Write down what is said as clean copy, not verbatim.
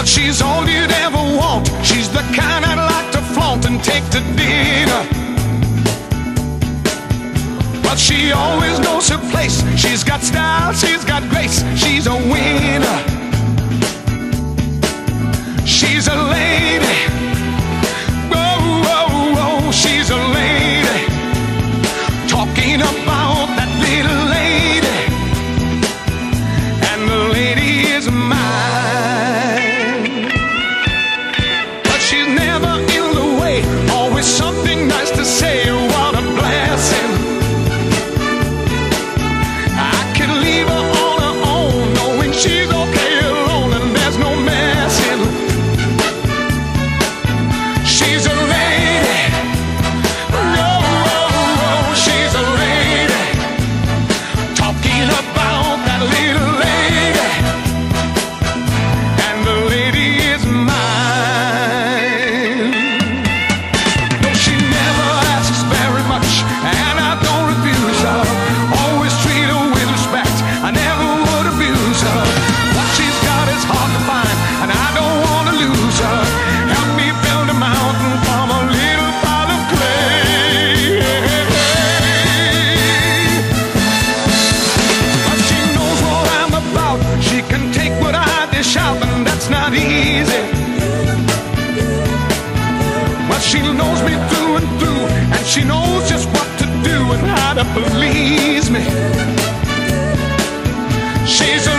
But she's all you'd ever want. She's the kind I'd like to flaunt and take to dinner. But she always knows her place. She's got style, she's got grace. She's a winner. She's a lady. Whoa, whoa, whoa. She's a lady. Talking about that little lady. And the lady is mine. But she's never in the way. Always something nice to say. What a blessing. I can leave her on her own, knowing she's okay alone and there's no messing. She's a lady. No, she's a lady. Talking about that little lady. And the lady is mine. Though she never asks very much, and I don't refuse her. Always treat her with respect. I never would abuse her. What she's got is hard to find, and I don't want to lose her. Help me build a mountain from a little pile of clay. But she knows what I'm about. She can take what I dish out, and that's not easy. Well, she knows me through and through, and she knows just what to do and how to please me. She's a